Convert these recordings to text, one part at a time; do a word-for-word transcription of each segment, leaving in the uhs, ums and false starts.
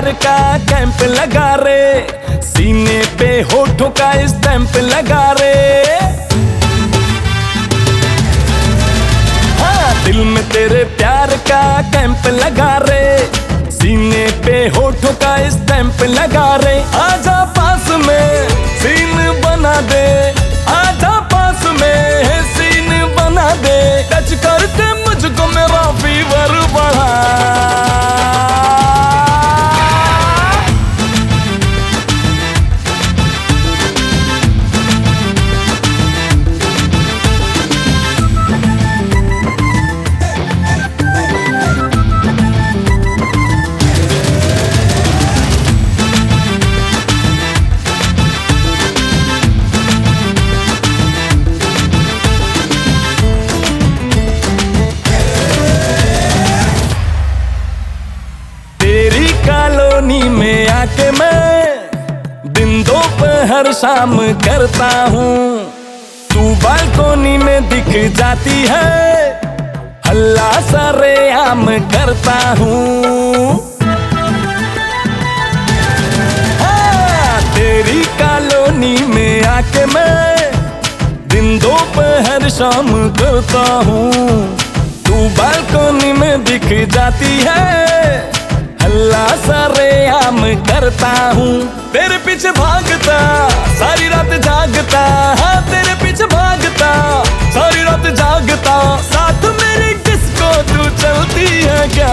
प्यार का कैंप लगा रे, सीने पे होठों का स्टैंप लगा रे। हाँ, दिल में तेरे प्यार का कैंप लगा रे, सीने पे होठों का स्टैंप लगा रे। आजा पास में सीन बना दे, आजा पास में सीन बना दे, टच करके मुझको मेरा फीवर बढ़ा। कॉलोनी में आके मैं दिन दोपहर शाम करता हूँ, तू बालकोनी में दिख जाती है, हल्ला सरेआम करता हूँ। हाँ, तेरी कॉलोनी में आके मैं दिन दोपहर शाम करता हूँ, तू बालकोनी में दिख जाती है, हल्ला सरेआम करता हूँ। तेरे पीछे भागता सारी रात जागता, हाँ तेरे पीछे भागता सारी रात जागता, साथ मेरी डिस्को तू चलती है क्या?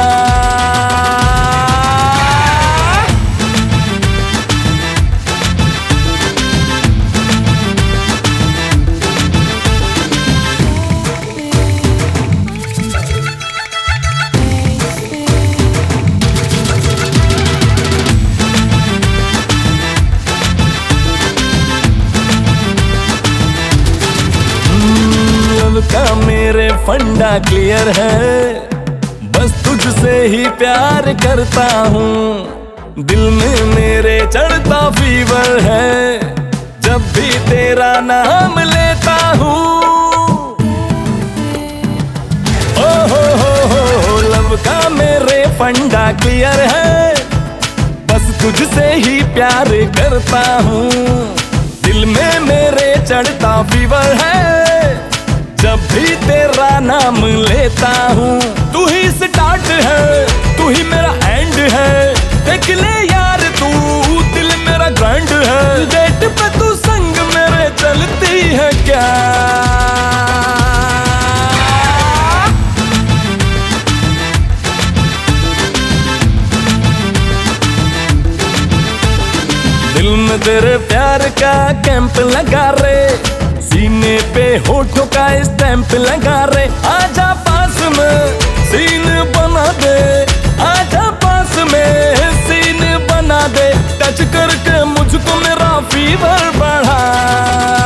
का मेरे फंडा क्लियर है, बस तुझसे ही प्यार करता हूँ, दिल में मेरे चढ़ता फीवर है, जब भी तेरा नाम लेता हूँ। ओ हो हो हो हो लब का मेरे फंडा क्लियर है, बस तुझसे ही प्यार करता हूँ, दिल में मेरे चढ़ता फीवर है, जब भी तेरा नाम लेता हूँ। तू ही स्टार्ट है, तू ही मेरा एंड है, देख ले यार तू दिल मेरा ग्रैंड है, डेट पे तू संग मेरे चलती है क्या? दिल में तेरे प्यार का कैंप लगा रे, सीने पे होठों का स्टैंप लगा रे। आजा पास में सीन बना दे, आजा पास में सीन बना दे, टच करके मुझको मेरा फीवर बढ़ा।